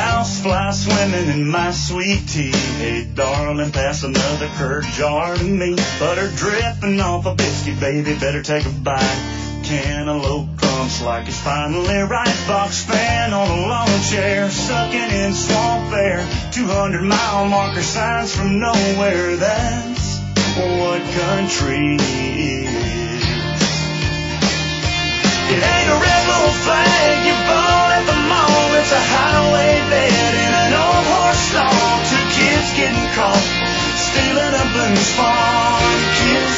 housefly swimming in my sweet tea. Hey, darling, pass another curd jar to me. Butter dripping off a biscuit, baby, better take a bite. Cantaloupe crumps like it's finally right. Box fan on a lawn chair, sucking in swamp air. 200-mile marker signs from nowhere. That's what country is. It ain't a rebel flag you bought at the mall. It's a highway bed in an old horse stall. Two kids getting caught stealing a Boone's Farm kiss.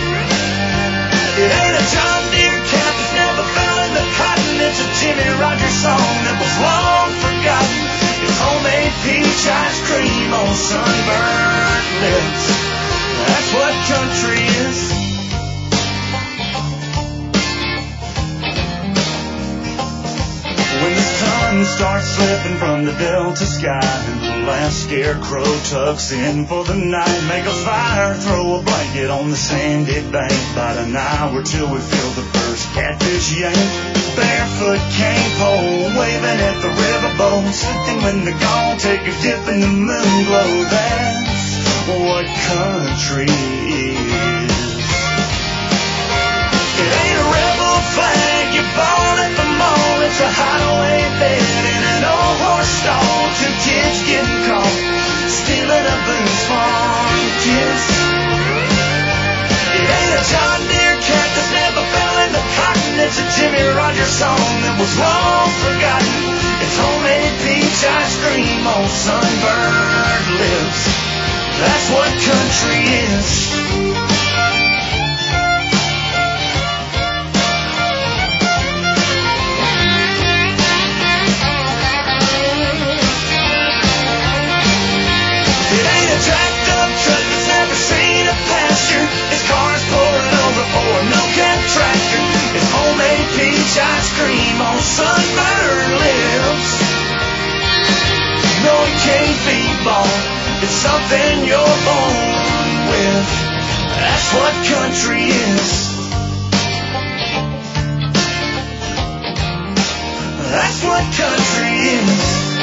It ain't a John Deere cap that's never fell in the cotton. It's a Jimmy Rogers song that was long forgotten. It's homemade peach ice cream on sunburned lips. That's what country is. When the sun starts slipping from the Delta sky and the last scarecrow tucks in for the night, make a fire, throw a blanket on the sandy bank, bite an hour till we feel the first catfish yank. Barefoot cane pole, waving at the riverboat, and when they're gone, take a dip in the moon glow. That's what country is. It ain't a rebel flag you bought at the mall. It's a hideaway bed in an old horse stall. Two kids getting caught stealing a Boone's Farm kiss. It ain't a John Deere cat that's never fell in the cotton. It's a Jimmy Rogers song that was long forgotten. It's homemade peach ice cream on sunburned lips. That's what country is. Ice cream on sunburned lips. No, it can't be bought. It's something you're born with. That's what country is. That's what country is.